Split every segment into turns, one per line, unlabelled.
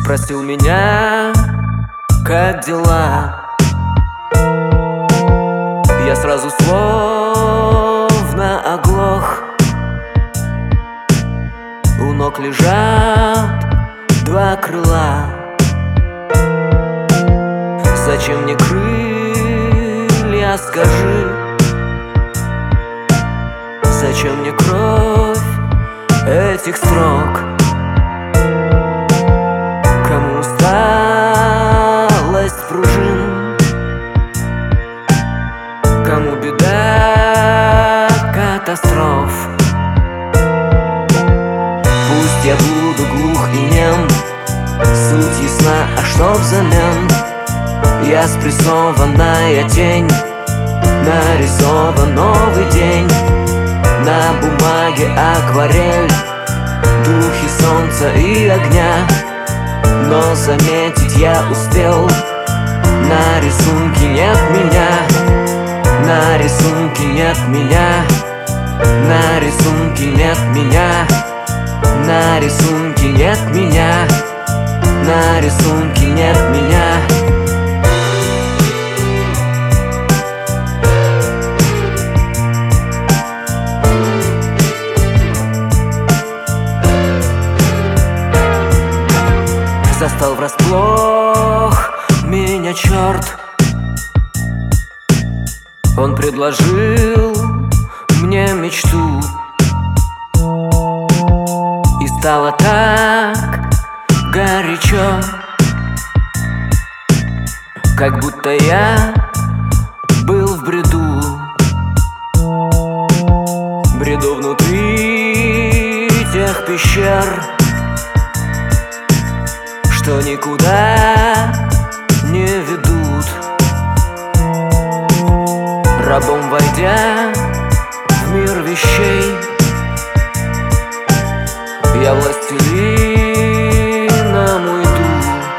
Спросил меня, как дела. Я сразу словно оглох. У ног лежат два крыла. Зачем мне крылья, скажи? Зачем мне кровь этих строк? Кому усталость пружин? Кому беда катастроф? Пусть я буду глух и нем, суть ясна, а что взамен? Я спрессованная тень, нарисован новый день. На бумаге акварель, духи солнца и огня. Но заметить я успел, на рисунке нет меня. На рисунке нет меня. На рисунке нет меня. На рисунке нет меня. На рисунке нет меня. Застал врасплох меня черт. Он предложил мне мечту, и стало так горячо, как будто я был в бреду. Бреду внутри тех пещер, что никуда не ведут. Рабом войдя в мир вещей, я властелином уйду.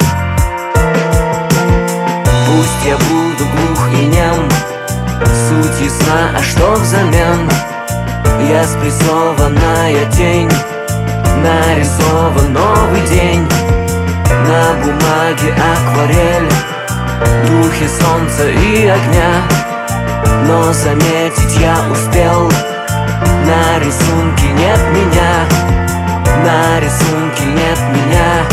Пусть я буду глух и нем, суть ясна, а что взамен? Я спрессованная тень, нарисован новый день. На бумаге акварель, духи солнца и огня. Но заметить я успел, на рисунке нет меня. На рисунке нет меня.